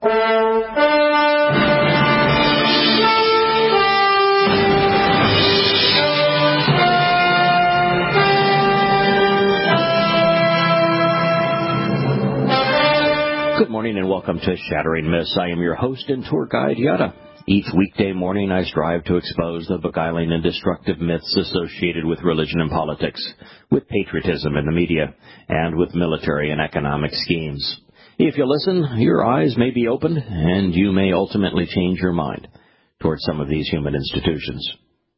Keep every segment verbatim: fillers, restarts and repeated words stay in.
Good morning and welcome to Shattering Myths. I am your host and tour guide, Yada. Each weekday morning I strive to expose the beguiling and destructive myths associated with religion and politics, with patriotism in the media, and with military and economic schemes. If you listen, your eyes may be opened, and you may ultimately change your mind towards some of these human institutions.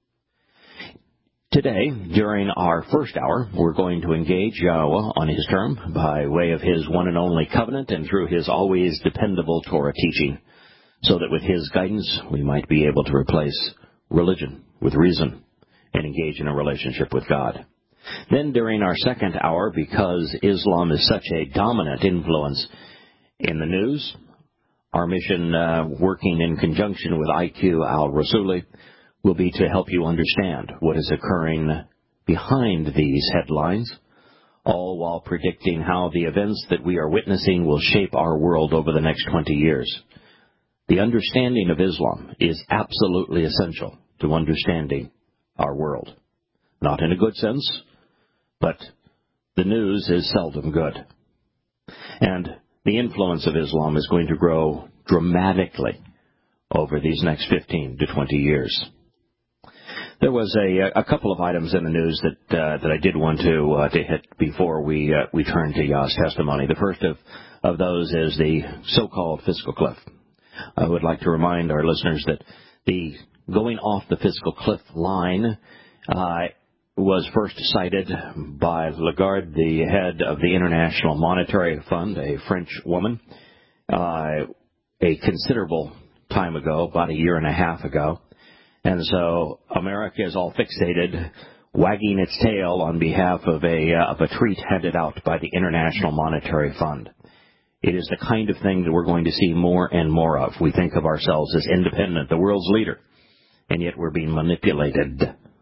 Today, during our first hour, we're going to engage Yahweh on his term by way of his one and only covenant and through his always dependable Torah teaching, so that with his guidance we might be able to replace religion with reason and engage in a relationship with God. Then during our second hour, because Islam is such a dominant influence in the news, our mission uh, working in conjunction with I Q Al-Rasuli will be to help you understand what is occurring behind these headlines, all while predicting how the events that we are witnessing will shape our world over the next twenty years. The understanding of Islam is absolutely essential to understanding our world. Not in a good sense, but the news is seldom good. And the influence of Islam is going to grow dramatically over these next fifteen to twenty years. There was a, a couple of items in the news that uh, that I did want to uh, to hit before we uh, we turn to Yah's testimony. The first of, of those is the so-called fiscal cliff. I would like to remind our listeners that the going off the fiscal cliff line uh, was first cited by Lagarde, the head of the International Monetary Fund, a French woman, uh, a considerable time ago, about a year and a half ago. And so America is all fixated, wagging its tail on behalf of a uh, of a treat handed out by the International Monetary Fund. It is the kind of thing that we're going to see more and more of. We think of ourselves as independent, the world's leader, and yet we're being manipulated.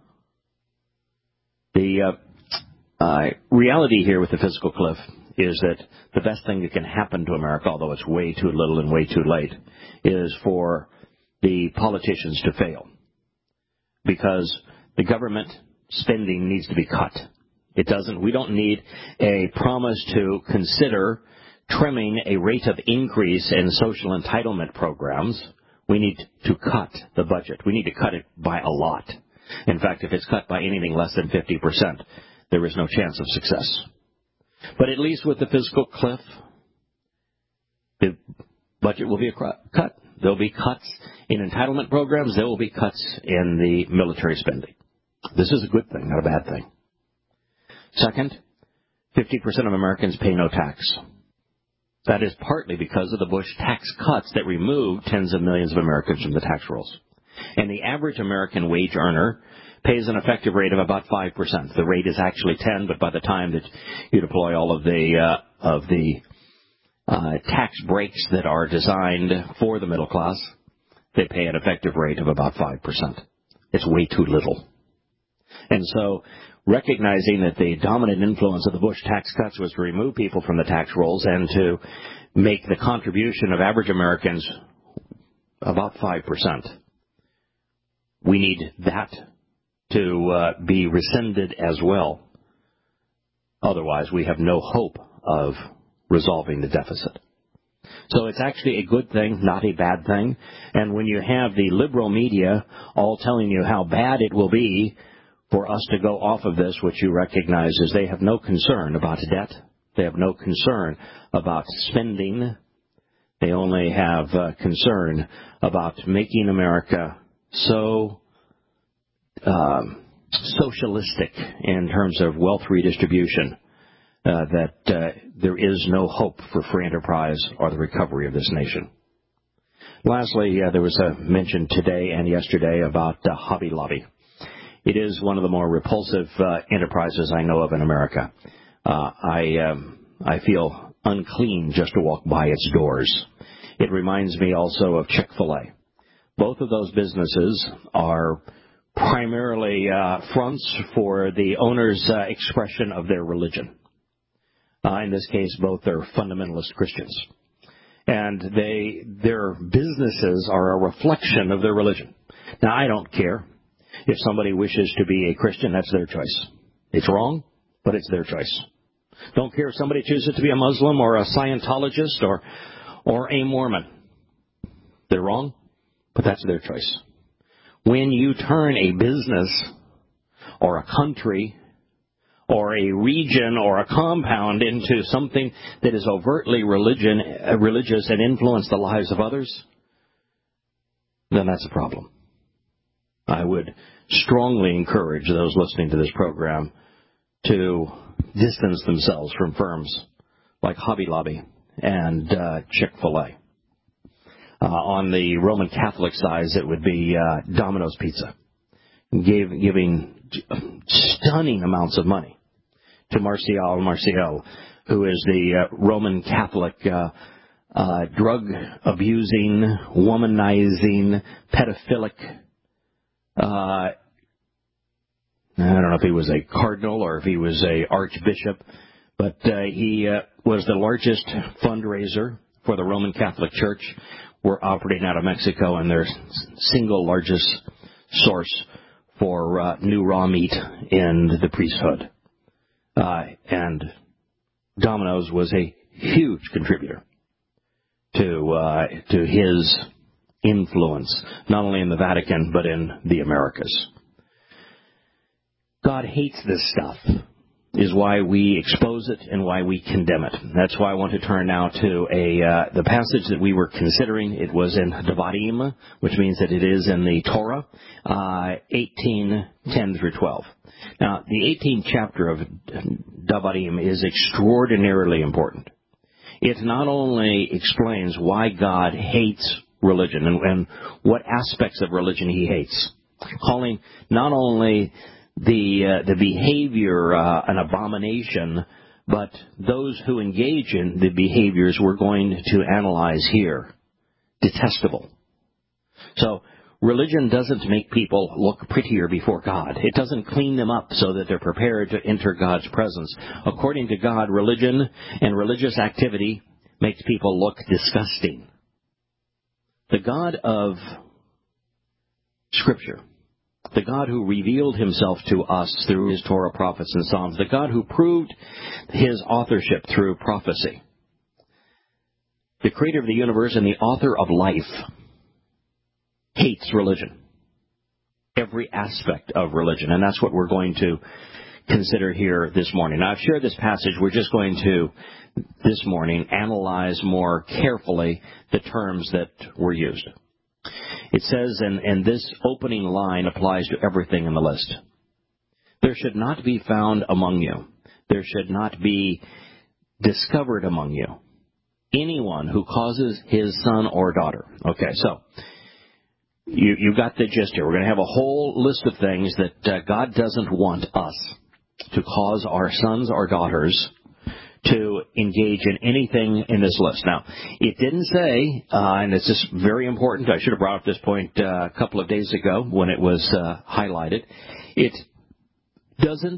The uh, uh, reality here with the fiscal cliff is that the best thing that can happen to America, although it's way too little and way too late, is for the politicians to fail. Because the government spending needs to be cut. It doesn't, we don't need a promise to consider trimming a rate of increase in social entitlement programs. We need to cut the budget. We need to cut it by a lot. In fact, if it's cut by anything less than fifty percent, there is no chance of success. But at least with the fiscal cliff, the budget will be cut. There will be cuts in entitlement programs. There will be cuts in the military spending. This is a good thing, not a bad thing. Second, fifty percent of Americans pay no tax. That is partly because of the Bush tax cuts that removed tens of millions of Americans from the tax rolls. And the average American wage earner pays an effective rate of about five percent. The rate is actually ten, but by the time that you deploy all of the uh, of the Uh, tax breaks that are designed for the middle class, they pay an effective rate of about five percent. It's way too little. And so, recognizing that the dominant influence of the Bush tax cuts was to remove people from the tax rolls and to make the contribution of average Americans about five percent, we need that to uh, be rescinded as well. Otherwise, we have no hope of resolving the deficit. So it's actually a good thing, not a bad thing. And when you have the liberal media all telling you how bad it will be for us to go off of this, what you recognize is they have no concern about debt. They have no concern about spending. They only have uh, concern about making America so um, socialistic in terms of wealth redistribution Uh, that uh, there is no hope for free enterprise or the recovery of this nation. Lastly, uh, there was a mention today and yesterday about uh, Hobby Lobby. It is one of the more repulsive uh, enterprises I know of in America. Uh, I um, I feel unclean just to walk by its doors. It reminds me also of Chick-fil-A. Both of those businesses are primarily uh, fronts for the owner's uh, expression of their religion. Uh, in this case, both are fundamentalist Christians. And they, their businesses are a reflection of their religion. Now, I don't care if somebody wishes to be a Christian. That's their choice. It's wrong, but it's their choice. Don't care if somebody chooses to be a Muslim or a Scientologist or, or a Mormon. They're wrong, but that's their choice. When you turn a business or a country or a region or a compound into something that is overtly religion, uh, religious and influence the lives of others, then that's a problem. I would strongly encourage those listening to this program to distance themselves from firms like Hobby Lobby and uh, Chick-fil-A. Uh, on the Roman Catholic side, it would be uh, Domino's Pizza, gave, giving stunning amounts of money to Marcial Marcial, who is the uh, Roman Catholic uh, uh, drug-abusing, womanizing, pedophilic. Uh, I don't know if he was a cardinal or if he was a archbishop, but uh, he uh, was the largest fundraiser for the Roman Catholic Church. We're operating out of Mexico, and their single largest source for uh, new raw meat in the priesthood. Uh, and Domino's was a huge contributor to uh, to his influence, not only in the Vatican, but in the Americas. God hates this stuff, is why we expose it and why we condemn it. That's why I want to turn now to a uh, the passage that we were considering. It was in Devarim, which means that it is in the Torah, uh, eighteen, ten through twelve. Now, the eighteenth chapter of Devarim is extraordinarily important. It not only explains why God hates religion and, and what aspects of religion he hates, calling not only the uh, the behavior uh, an abomination, but those who engage in the behaviors we're going to analyze here, detestable. So religion doesn't make people look prettier before God. It doesn't clean them up so that they're prepared to enter God's presence. According to God, religion and religious activity makes people look disgusting. The God of Scripture, the God who revealed himself to us through his Torah, prophets, and Psalms, the God who proved his authorship through prophecy, the creator of the universe and the author of life, hates religion, every aspect of religion, and that's what we're going to consider here this morning. Now, I've shared this passage. We're just going to, this morning, analyze more carefully the terms that were used. It says, and, and this opening line applies to everything in the list. There should not be found among you. There should not be discovered among you anyone who causes his son or daughter. Okay, so you, you got the gist here. We're going to have a whole list of things that uh, God doesn't want us to cause our sons or daughters to engage in anything in this list. Now, it didn't say, uh, and it's just very important, I should have brought up this point uh, a couple of days ago when it was uh, highlighted. It doesn't,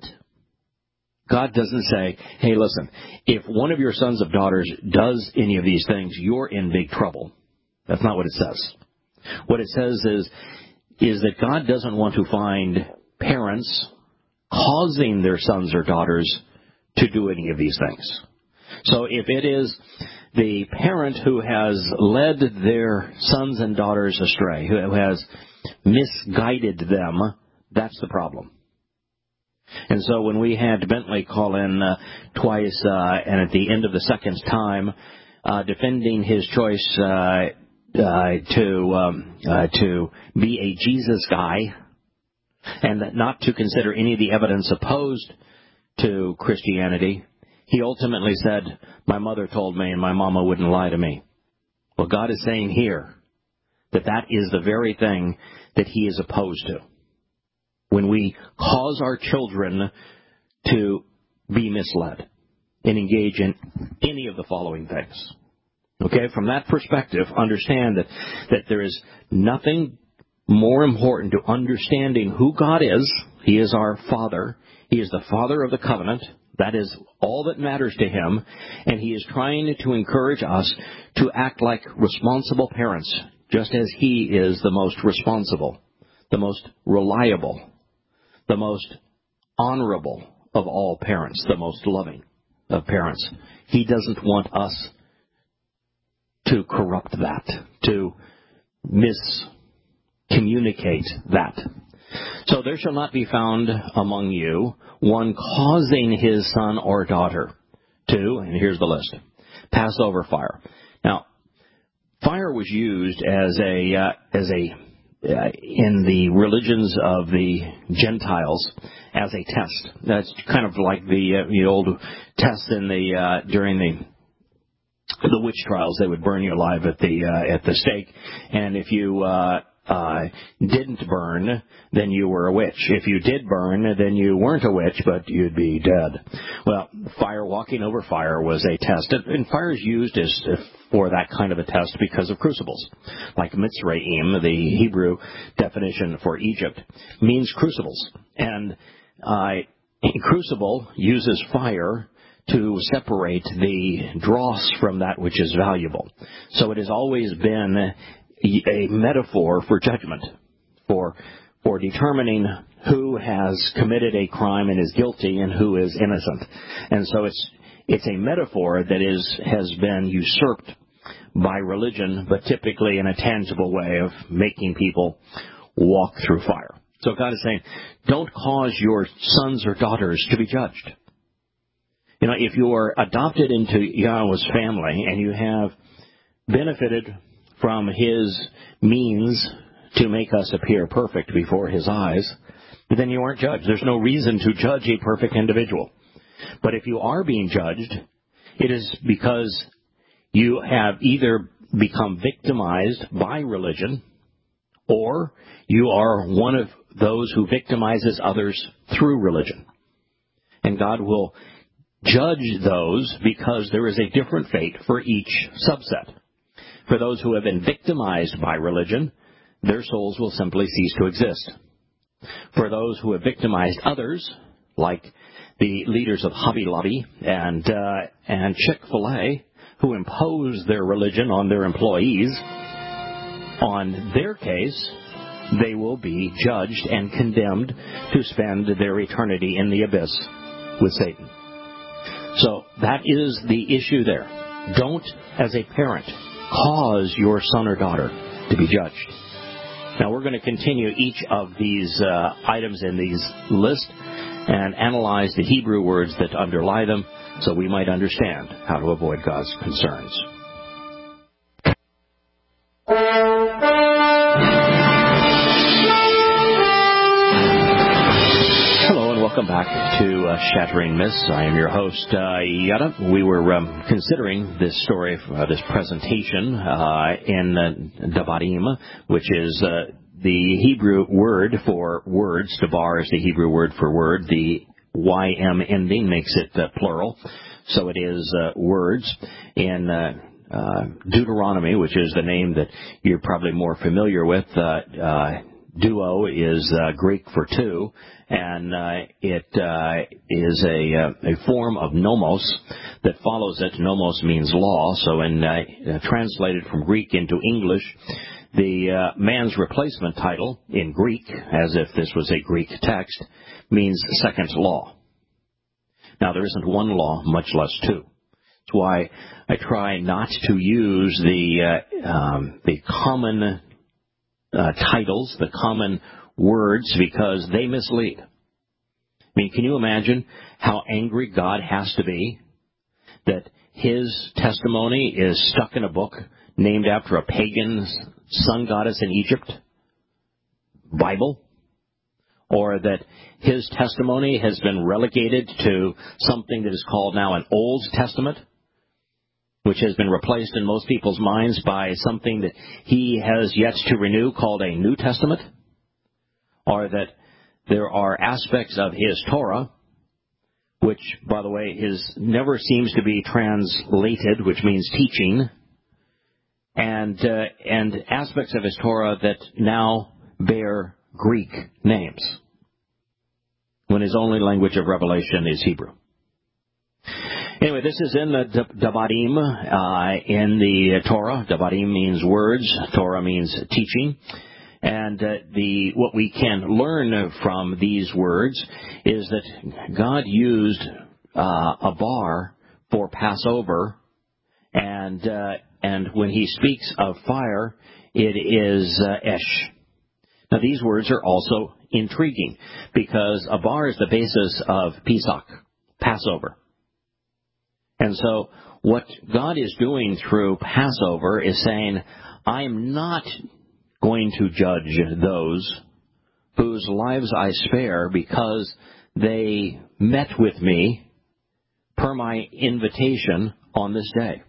God doesn't say, hey, listen, if one of your sons or daughters does any of these things, you're in big trouble. That's not what it says. What it says is, is that God doesn't want to find parents causing their sons or daughters to do any of these things. So if it is the parent who has led their sons and daughters astray, who has misguided them, that's the problem. And so when we had Bentley call in uh, twice, uh, and at the end of the second time, uh, defending his choice uh, uh, to um, uh, to be a Jesus guy, and not to consider any of the evidence opposed to Christianity, he ultimately said, my mother told me and my mama wouldn't lie to me. Well, God is saying here that that is the very thing that he is opposed to. When we cause our children to be misled and engage in any of the following things. Okay, from that perspective, understand that, that there is nothing more important to understanding who God is. He is our Father. He is the Father of the covenant. That is all that matters to him, and he is trying to encourage us to act like responsible parents, just as he is the most responsible, the most reliable, the most honorable of all parents, the most loving of parents. He doesn't want us to corrupt that, to miscommunicate that. So there shall not be found among you one causing his son or daughter to, and here's the list, pass over fire. Now, fire was used as a, uh, as a, uh, in the religions of the Gentiles as a test. That's kind of like the, uh, the old test in the, uh, during the, the witch trials. They would burn you alive at the, uh, at the stake. And if you, uh, Uh, didn't burn, then you were a witch. If you did burn, then you weren't a witch, but you'd be dead. Well, fire, walking over fire was a test. And fire is used as for that kind of a test because of crucibles. Like Mitzrayim, the Hebrew definition for Egypt, means crucibles. And uh, a crucible uses fire to separate the dross from that which is valuable. So it has always been a metaphor for judgment, for for determining who has committed a crime and is guilty and who is innocent. And so it's it's a metaphor that is has been usurped by religion, but typically in a tangible way of making people walk through fire. So God is saying, don't cause your sons or daughters to be judged. You know, if you are adopted into Yahweh's family and you have benefited from his means to make us appear perfect before his eyes, then you aren't judged. There's no reason to judge a perfect individual. But if you are being judged, it is because you have either become victimized by religion, or you are one of those who victimizes others through religion. And God will judge those because there is a different fate for each subset. For those who have been victimized by religion, their souls will simply cease to exist. For those who have victimized others, like the leaders of Hobby Lobby and uh, and Chick-fil-A, who impose their religion on their employees, on their case, they will be judged and condemned to spend their eternity in the abyss with Satan. So that is the issue there. Don't, as a parent, cause your son or daughter to be judged. Now, we're going to continue each of these uh, items in these lists and analyze the Hebrew words that underlie them so we might understand how to avoid God's concerns. Welcome back to uh, Shattering Myths. I am your host, uh, Yada. We were um, considering this story, uh, this presentation uh, in uh, Devarim, which is uh, the Hebrew word for words. Devar is the Hebrew word for word. The Y M ending makes it uh, plural. So it is uh, words. In uh, uh, Deuteronomy, which is the name that you're probably more familiar with, uh, uh, duo is uh, Greek for two. And uh, it uh, is a, uh, a form of nomos that follows it. Nomos means law, so in uh, uh, translated from Greek into English, the uh, man's replacement title in Greek, as if this was a Greek text, means second law. Now, there isn't one law, much less two. That's why I try not to use the uh, um, the common uh, titles, the common words, because they mislead. I mean, can you imagine how angry God has to be that his testimony is stuck in a book named after a pagan sun goddess in Egypt, Bible? Or that his testimony has been relegated to something that is called now an Old Testament, which has been replaced in most people's minds by something that he has yet to renew called a New Testament? Or that there are aspects of his Torah, which, by the way, is never seems to be translated, which means teaching, and uh, and aspects of his Torah that now bear Greek names, when his only language of revelation is Hebrew. Anyway, this is in the Devarim, uh, in the Torah. Devarim means words. Torah means teaching. And uh, the what we can learn from these words is that God used uh, a bar for Passover, and uh, and when he speaks of fire, it is uh, esh. Now, these words are also intriguing because a bar is the basis of Pesach, Passover. And so what God is doing through Passover is saying, I am not going to judge those whose lives I spare because they met with me per my invitation on this day.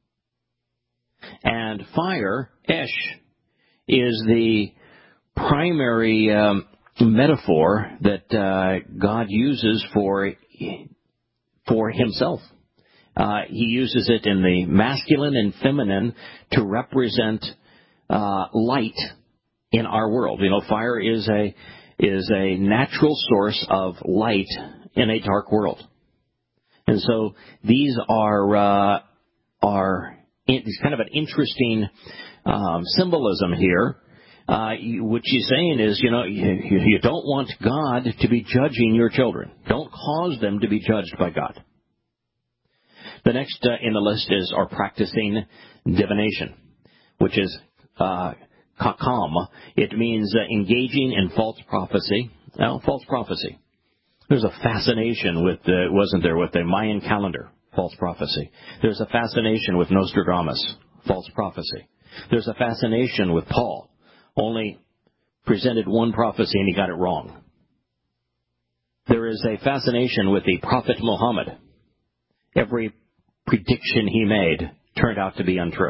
And fire, esh, is the primary um, metaphor that uh, God uses for for himself. Uh, he uses it in the masculine and feminine to represent uh, light in our world. You know, fire is a is a natural source of light in a dark world, and so these are uh, are it's kind of an interesting um, symbolism here. Uh, what she's saying is, you know, you, you don't want God to be judging your children. Don't cause them to be judged by God. The next uh, in the list is or practicing divination, which is uh, kakam. It means uh, engaging in false prophecy. Well, false prophecy. There's a fascination with, uh, wasn't there, with the Mayan calendar, false prophecy. There's a fascination with Nostradamus, false prophecy. There's a fascination with Paul, only presented one prophecy and he got it wrong. There is a fascination with the Prophet Muhammad. Every prediction he made turned out to be untrue.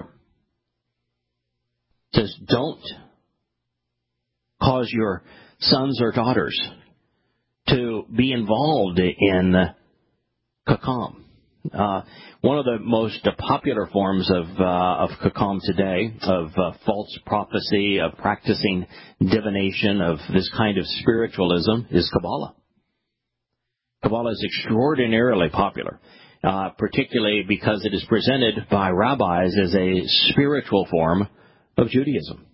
It says, don't cause your sons or daughters to be involved in kakam. Uh, one of the most uh, popular forms of uh, of kakam today, of uh, false prophecy, of practicing divination, of this kind of spiritualism, is Kabbalah. Kabbalah is extraordinarily popular. Uh, particularly because it is presented by rabbis as a spiritual form of Judaism.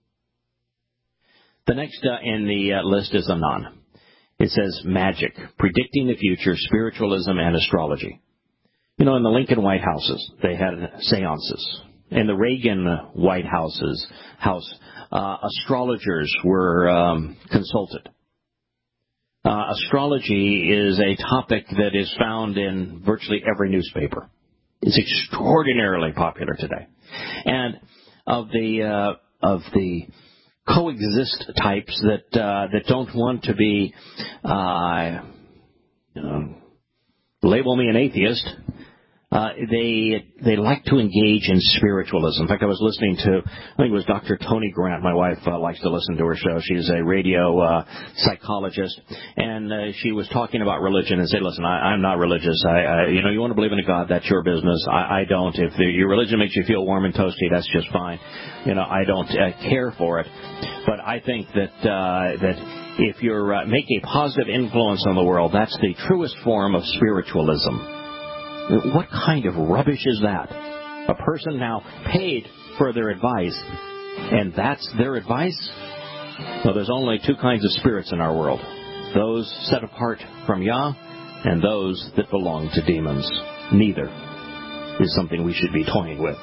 The next uh, in the uh, list is Anan. It says magic, predicting the future, spiritualism, and astrology. You know, in the Lincoln White Houses, they had seances. In the Reagan White Houses, house, uh, astrologers were um, consulted. Uh, astrology is a topic that is found in virtually every newspaper. It's extraordinarily popular today. And of the uh, of the coexist types that uh, that don't want to be, uh, you know, label me an atheist, uh, they they like to engage in spiritualism. In fact, I was listening to, I think it was Doctor Tony Grant. My wife uh, likes to listen to her show. She's a radio uh, psychologist, and uh, she was talking about religion and said, "Listen, I, I'm not religious. I, I, you know, you want to believe in a God, that's your business. I, I don't. If the, your religion makes you feel warm and toasty, that's just fine. You know, I don't uh, care for it. But I think that uh, that if you uh, make a positive influence on the world, that's the truest form of spiritualism." What kind of rubbish is that? A person now paid for their advice, and that's their advice? Well, there's only two kinds of spirits in our world. Those set apart from Yah, and those that belong to demons. Neither is something we should be toying with.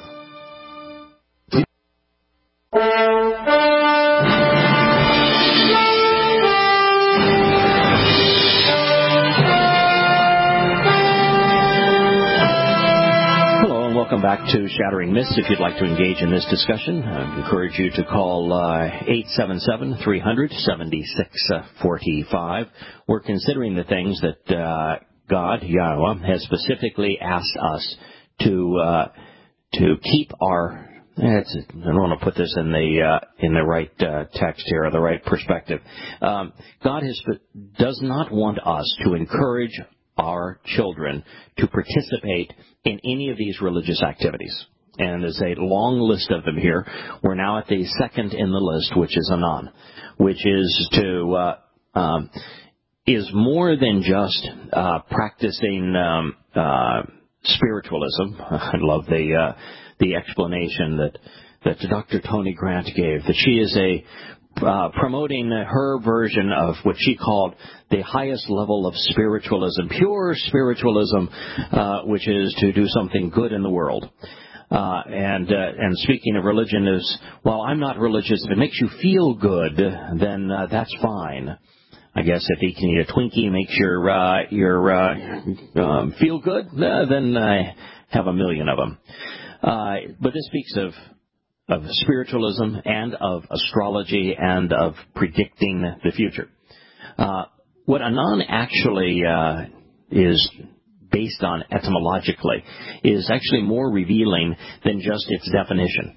Welcome back to Shattering Myths. If you'd like to engage in this discussion, I encourage you to call uh, eight seven seven, three hundred, seventy-six forty-five. We're considering the things that uh, God, Yahweh, has specifically asked us to uh, to keep our. It's, I don't want to put this in the uh, in the right uh, text here, or the right perspective. Um, God has, does not want us to encourage our children to participate in any of these religious activities. And there's a long list of them here. We're now at the second in the list, which is Anan, which is to uh, um, is more than just uh, practicing um, uh, spiritualism. I love the uh, the explanation that that Doctor Tony Grant gave, that she is a uh, promoting her version of what she called the highest level of spiritualism, pure spiritualism, uh, which is to do something good in the world. Uh, and uh, and speaking of religion, is, well, I'm not religious. If it makes you feel good, then uh, that's fine. I guess if you can eat a Twinkie makes your uh, your uh, um, feel good, uh, then I have a million of them. Uh, but this speaks of of spiritualism and of astrology and of predicting the future. Uh, what Anon actually uh, is based on etymologically is actually more revealing than just its definition.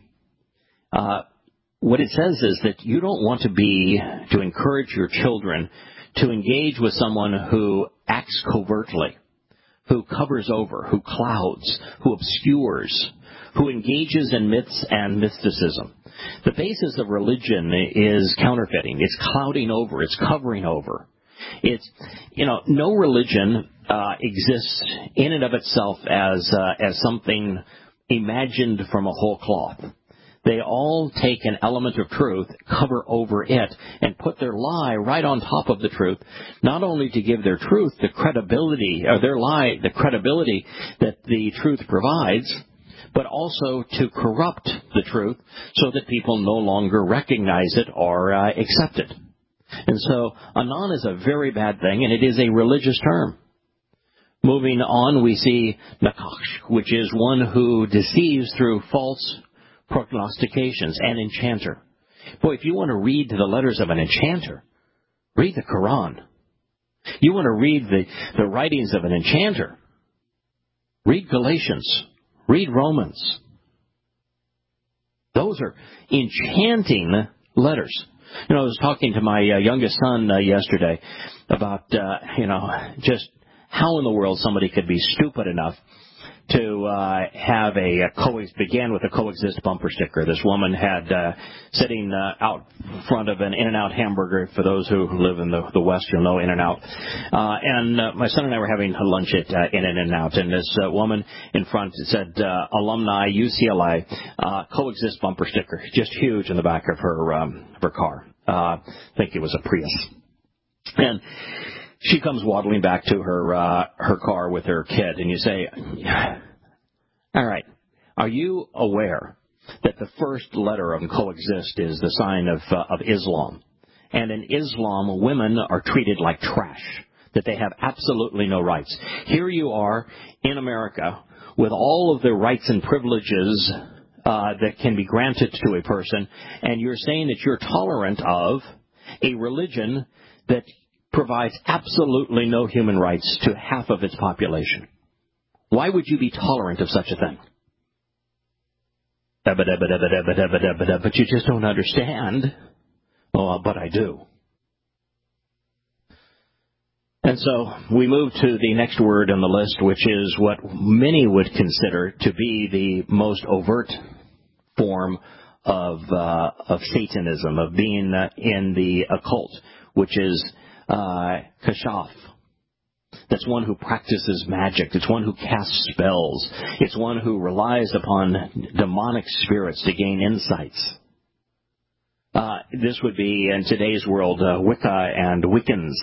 Uh, what it says is that you don't want to be, to encourage your children to engage with someone who acts covertly, who covers over, who clouds, who obscures, who engages in myths and mysticism. The basis of religion is counterfeiting. It's clouding over. It's covering over. It's, you know, no religion uh, exists in and of itself as uh, as something imagined from a whole cloth. They all take an element of truth, cover over it, and put their lie right on top of the truth, not only to give their truth the credibility, or their lie the credibility that the truth provides, but also to corrupt the truth so that people no longer recognize it or uh, accept it. And so, Anon is a very bad thing, and it is a religious term. Moving on, we see Nakash, which is one who deceives through false prognostications, an enchanter. Boy, if you want to read the letters of an enchanter, read the Quran. You want to read the, the writings of an enchanter, read Galatians, read Romans. Those are enchanting letters. You know, I was talking to my uh, youngest son uh, yesterday about, uh, you know, just how in the world somebody could be stupid enough to uh, have a, a coex began with a coexist bumper sticker. This woman had uh, sitting uh, out front of an In-N-Out hamburger. For those who live in the, the West, you'll know In-N-Out. Uh, and uh, my son and I were having lunch at uh, In-N-Out, and this uh, woman in front said, uh, alumni, U C L A, uh, coexist bumper sticker, just huge in the back of her, um, of her car. Uh, I think it was a Prius. And she comes waddling back to her uh, her car with her kid, and you say, all right, are you aware that the first letter of coexist is the sign of uh, of Islam? And in Islam, women are treated like trash, that they have absolutely no rights. Here you are in America with all of the rights and privileges uh, that can be granted to a person, and you're saying that you're tolerant of a religion that provides absolutely no human rights to half of its population. Why would you be tolerant of such a thing? But you just don't understand. Oh, but I do. And so we move to the next word on the list, which is what many would consider to be the most overt form of uh, of Satanism, of being uh, in the occult, which is Uh, kashaf. That's one who practices magic. It's one who casts spells. It's one who relies upon demonic spirits to gain insights. Uh, this would be, in today's world, uh, Wicca and Wiccans.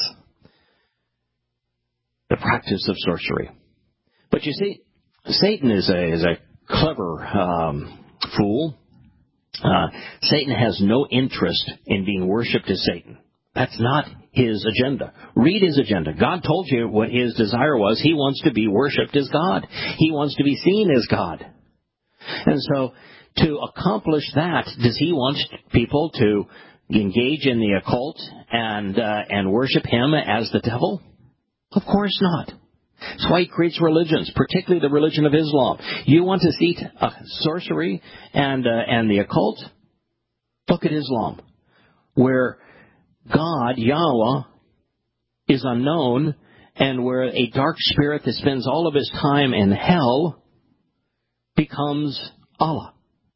The practice of sorcery. But you see, Satan is a, is a clever um, fool. Uh, Satan has no interest in being worshipped as Satan. That's not his agenda. Read his agenda. God told you what his desire was. He wants to be worshipped as God. He wants to be seen as God. And so, to accomplish that, does he want people to engage in the occult and uh, and worship him as the devil? Of course not. That's why he creates religions, particularly the religion of Islam. You want to see uh, sorcery and uh, and the occult? Look at Islam, where God, Yahweh, is unknown, and where a dark spirit that spends all of his time in hell becomes Allah.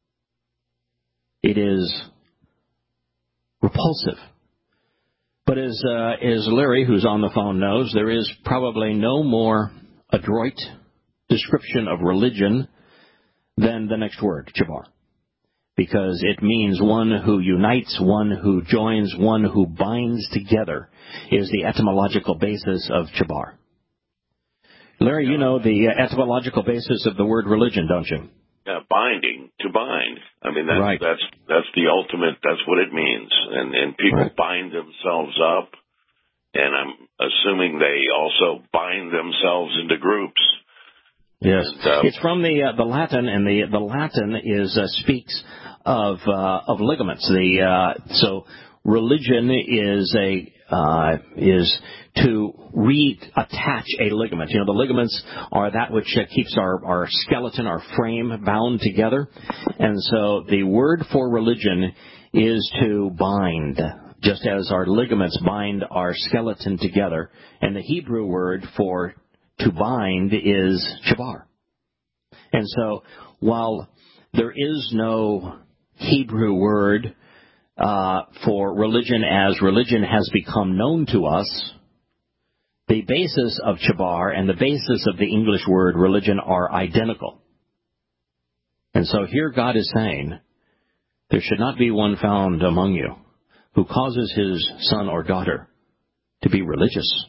It is repulsive. But as, uh, as Larry, who's on the phone, knows, there is probably no more adroit, description of religion than the next word, chabar. Because it means one who unites, one who joins, one who binds together is the etymological basis of chabar. Larry, you know the etymological basis of the word religion, don't you? Yeah, binding, to bind. I mean, that's, right. that's, that's the ultimate, that's what it means. And, and people right. bind themselves up, and I'm assuming they also bind themselves into groups. Yes, and, uh, it's from the uh, the Latin, and the the Latin is uh, speaks of uh, of ligaments. The uh, so religion is a uh, is to reattach a ligament. You know, the ligaments are that which uh, keeps our our skeleton, our frame bound together, and so the word for religion is to bind. Just as our ligaments bind our skeleton together, and the Hebrew word for to bind is chabar. And so, while there is no Hebrew word uh, for religion as religion has become known to us, the basis of chabar and the basis of the English word religion are identical. And so here God is saying, there should not be one found among you who causes his son or daughter to be religious.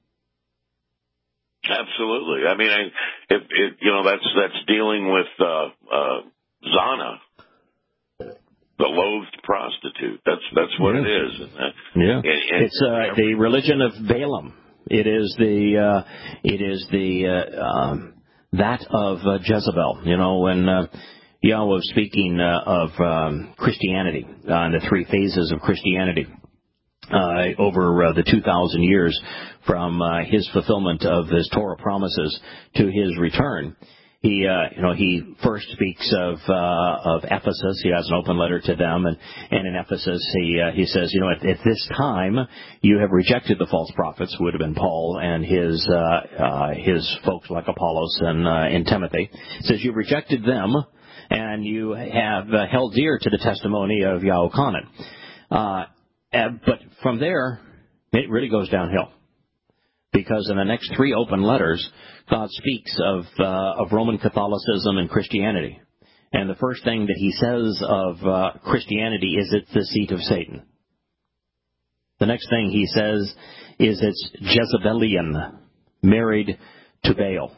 Absolutely. I mean, I, if, if, you know, that's that's dealing with uh, uh, Zana, the loathed prostitute. That's that's what yeah. it is. And, uh, yeah, and, and it's uh, the religion of Balaam. It is the uh, it is the uh, um, that of uh, Jezebel. You know, when uh, Yahweh was speaking uh, of um, Christianity uh, and the three phases of Christianity. Uh, over uh, the two thousand years from uh, his fulfillment of his Torah promises to his return. He, uh, you know, he first speaks of uh, of Ephesus. He has an open letter to them, and, and in Ephesus he uh, he says, you know, at, at this time you have rejected the false prophets, who would have been Paul and his uh, uh, his folks like Apollos and uh, and Timothy. He says you've rejected them, and you have uh, held dear to the testimony of Yahuchanan. Uh, Uh, but from there, it really goes downhill. Because in the next three open letters, God speaks of uh, of Roman Catholicism and Christianity. And the first thing that he says of uh, Christianity is it's the seat of Satan. The next thing he says is it's Jezebelian, married to Baal.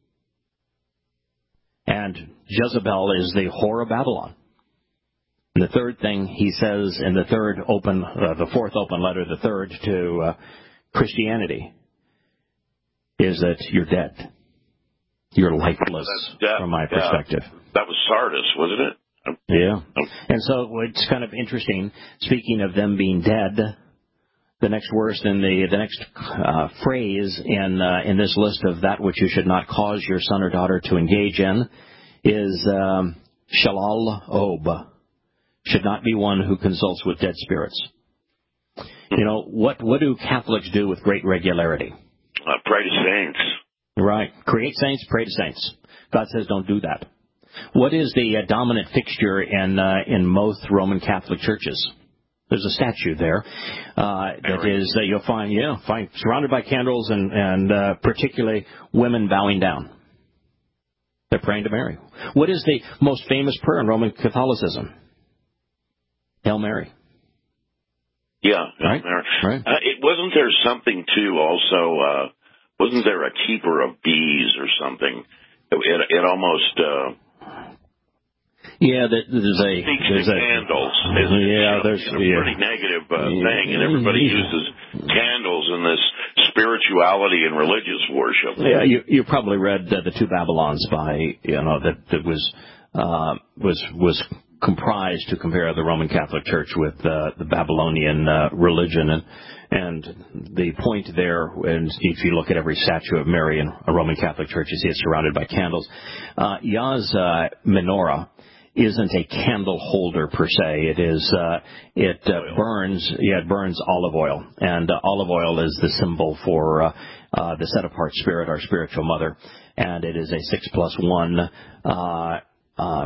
And Jezebel is the whore of Babylon. And the third thing he says in the third open, uh, the fourth open letter, the third to uh, Christianity, is that you're dead. You're lifeless, yeah, from my yeah. perspective. That was Sardis, wasn't it? Yeah. And so it's kind of interesting, speaking of them being dead, the next verse in the, the next uh, phrase in, uh, in this list of that which you should not cause your son or daughter to engage in is um, Shalal Ob. Should not be one who consults with dead spirits. You know, what what do Catholics do with great regularity? Uh, pray to saints. Right. Create saints, pray to saints. God says don't do that. What is the uh, dominant fixture in uh, in most Roman Catholic churches? There's a statue there uh, that is uh, you'll find yeah find surrounded by candles and and uh, particularly women bowing down. They're praying to Mary. What is the most famous prayer in Roman Catholicism? Hail Mary. Yeah, Hail right? Mary. Right. Uh, it, wasn't there something, too, also, uh, wasn't there a keeper of bees or something? It, it, it almost... Uh, yeah, there's a... Speaks there's to a, candles. Uh, Is, yeah, you know, there's... a yeah. pretty negative uh, thing, and everybody uses candles in this spirituality and religious worship. Yeah, you, you probably read uh, The Two Babylons by, you know, that, that was... Uh, was was comprised to compare the Roman Catholic Church with uh, the Babylonian uh, religion, and and the point there, and if you look at every statue of Mary in a Roman Catholic church, you see it surrounded by candles. Uh, Yah's uh, menorah isn't a candle holder per se. It is uh, it uh, burns yeah it burns olive oil, and uh, olive oil is the symbol for uh, uh, the set apart spirit, our spiritual mother, and it is a six plus one. Uh, Um,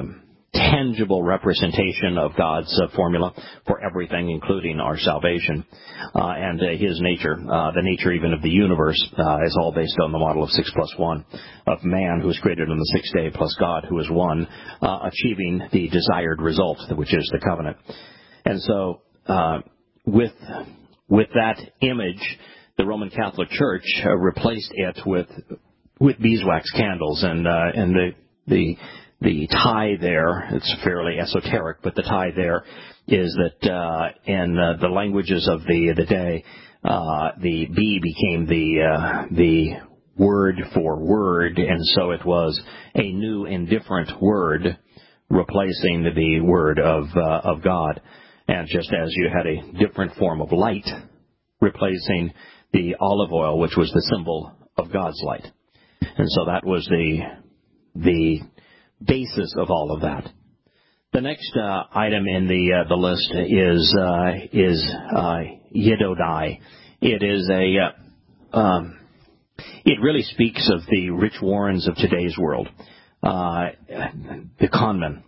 tangible representation of God's uh, formula for everything, including our salvation, uh, and uh, His nature. Uh, the nature even of the universe uh, is all based on the model of six plus one, of man who was created on the sixth day plus God who is one, uh, achieving the desired result, which is the covenant. And so, uh, with with that image, the Roman Catholic Church uh, replaced it with with beeswax candles, and uh, and the the the tie there, it's fairly esoteric, but the tie there is that uh, in uh, the languages of the the day, uh, the bee became the uh, the word for word, and so it was a new and different word replacing the word of uh, of God. And just as you had a different form of light replacing the olive oil, which was the symbol of God's light. And so that was the the basis of all of that. The next uh, item in the uh, the list is uh, is uh, Yidodai. It is a uh, um, it really speaks of the Rich Warrens of today's world, uh, the conmen,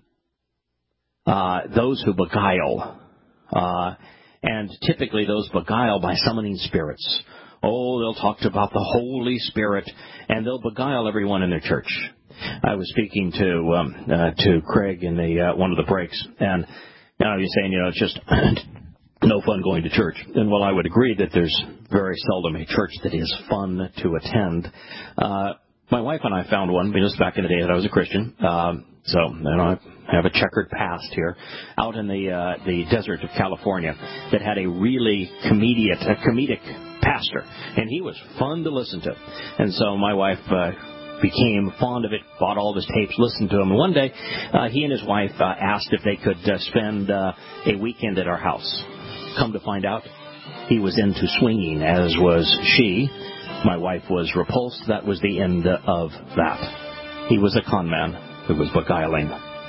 uh, those who beguile. Uh, and typically those beguile by summoning spirits. Oh, they'll talk about the Holy Spirit, and they'll beguile everyone in their church. I was speaking to um, uh, to Craig in the uh, one of the breaks, and you know, he's saying, you know, it's just no fun going to church. And while I would agree that there's very seldom a church that is fun to attend, uh, my wife and I found one just back in the day that I was a Christian. Um, so, you know, I have a checkered past here, out in the uh, the desert of California, that had a really comedic, a comedic pastor, and he was fun to listen to. And so my wife uh, became fond of it, bought all of his tapes, listened to him. And one day, uh, he and his wife uh, asked if they could uh, spend uh, a weekend at our house. Come to find out, he was into swinging, as was she. My wife was repulsed. That was the end of that. He was a con man who was beguiling.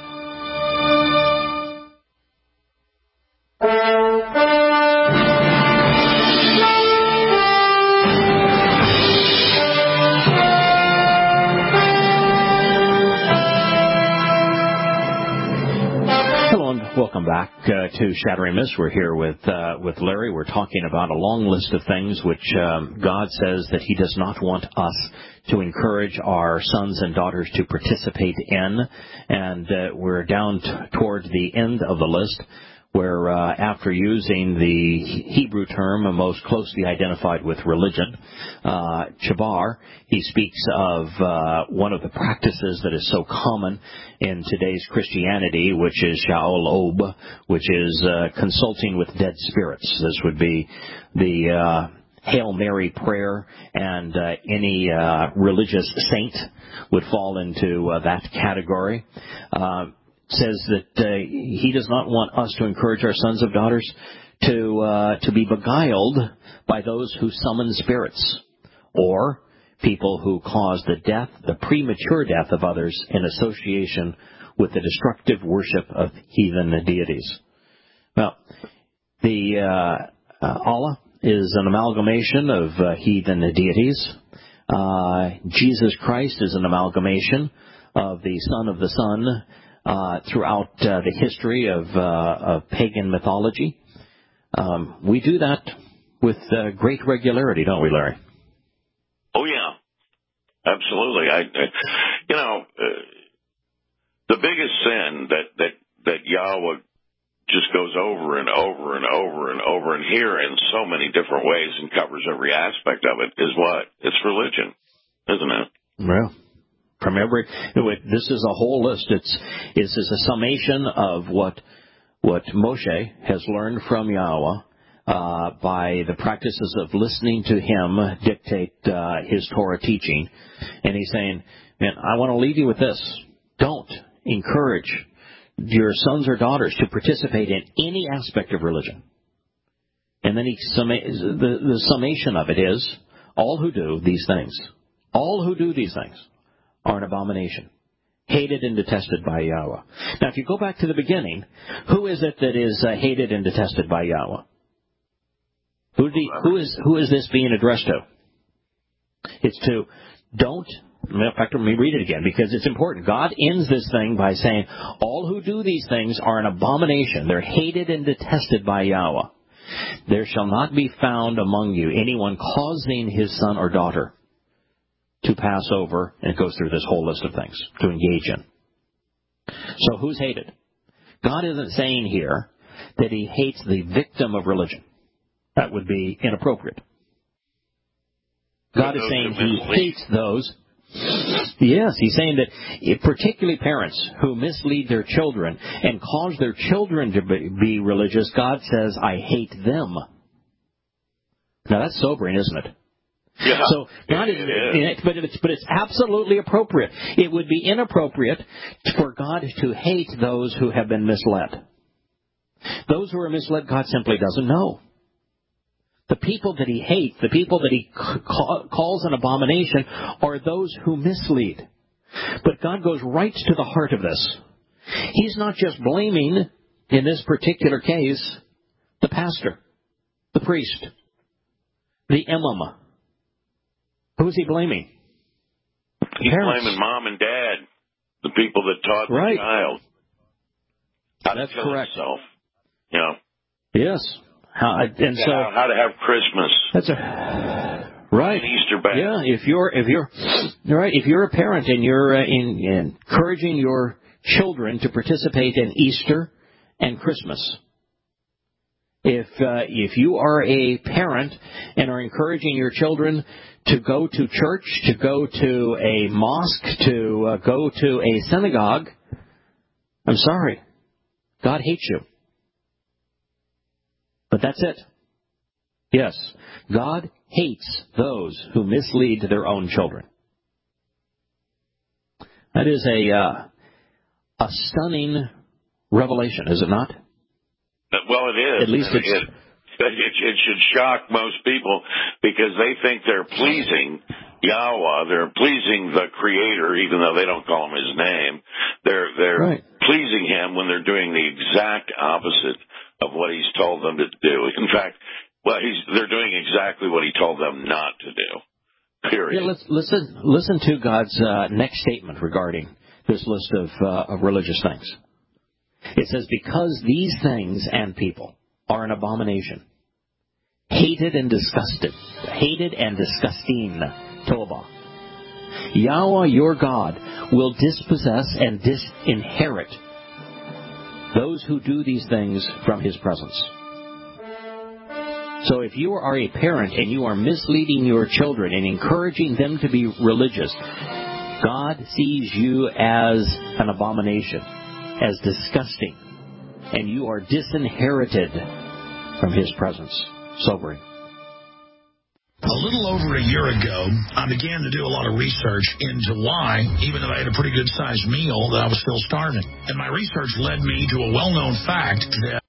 Welcome back uh, to Shattering Myths. We're here with uh, with Larry. We're talking about a long list of things which um, God says that He does not want us to encourage our sons and daughters to participate in. And uh, we're down t- toward the end of the list, where uh, after using the Hebrew term most closely identified with religion, uh, chabar, he speaks of uh, one of the practices that is so common in today's Christianity, which is Sha'ol Ob, which is uh, consulting with dead spirits. This would be the uh, Hail Mary prayer, and uh, any uh, religious saint would fall into uh, that category. Uh, says that uh, he does not want us to encourage our sons and daughters to uh, to be beguiled by those who summon spirits, or people who cause the death, the premature death of others in association with the destructive worship of heathen deities. Well, the uh, uh, Allah is an amalgamation of uh, heathen deities. Uh, Jesus Christ is an amalgamation of the Son of the Son, Uh, throughout uh, the history of, uh, of pagan mythology. Um, we do that with uh, great regularity, don't we, Larry? Oh, yeah. Absolutely. I, I you know, uh, the biggest sin that, that, that Yahweh just goes over and over and over and over and here in so many different ways and covers every aspect of it is what? It's religion, isn't it? Well, from every, this is a whole list. It's, this is a summation of what what Moshe has learned from Yahweh uh, by the practices of listening to him dictate uh, his Torah teaching. And he's saying, man, I want to leave you with this. Don't encourage your sons or daughters to participate in any aspect of religion. And then he summa- the, the summation of it is, all who do these things, all who do these things, are an abomination, hated and detested by Yahweh. Now, if you go back to the beginning, who is it that is uh, hated and detested by Yahweh? Who, the, who is who is this being addressed to? It's to, don't in fact, let me read it again because it's important. God ends this thing by saying, all who do these things are an abomination. They're hated and detested by Yahweh. There shall not be found among you anyone causing his son or daughter to pass over, and it goes through this whole list of things, to engage in. So who's hated? God isn't saying here that he hates the victim of religion. That would be inappropriate. God is saying he hates those. Yes, he's saying that if particularly parents who mislead their children and cause their children to be religious, God says, I hate them. Now that's sobering, isn't it? Yeah, so God is, it is. But it's but it's absolutely appropriate. It would be inappropriate for God to hate those who have been misled. Those who are misled, God simply doesn't know. The people that he hates, the people that he ca- calls an abomination, are those who mislead. But God goes right to the heart of this. He's not just blaming, in this particular case, the pastor, the priest, the imam. Who is he blaming? He's Parents. blaming mom and dad, the people that taught the right. child how That's to kill correct. himself. You know. Yes. How, and so how, how to have Christmas. That's a right. An Easter bath. Yeah. If you're if you're right, if you're a parent and you're uh, in, in encouraging your children to participate in Easter and Christmas. If uh, if you are a parent and are encouraging your children to go to church, to go to a mosque, to uh, go to a synagogue, I'm sorry. God hates you. But that's it. Yes, God hates those who mislead their own children. That is a uh, a stunning revelation, is it not? Well, it is. At least it, it's... It, it, it should shock most people because they think they're pleasing Yahweh. They're pleasing the Creator, even though they don't call him his name. They're they're right. pleasing him when they're doing the exact opposite of what he's told them to do. In fact, well, he's they're doing exactly what he told them not to do. Period. Yeah, let's listen. Listen to God's uh, next statement regarding this list of uh, of religious things. It says, because these things and people are an abomination, hated and disgusted, hated and disgusting, Toba. Yahweh your God will dispossess and disinherit those who do these things from his presence. So if you are a parent and you are misleading your children and encouraging them to be religious, God sees you as an abomination, as disgusting, and you are disinherited from his presence. Sobering. A little over a year ago, I began to do a lot of research into why, even though I had a pretty good-sized meal, that I was still starving. And my research led me to a well-known fact that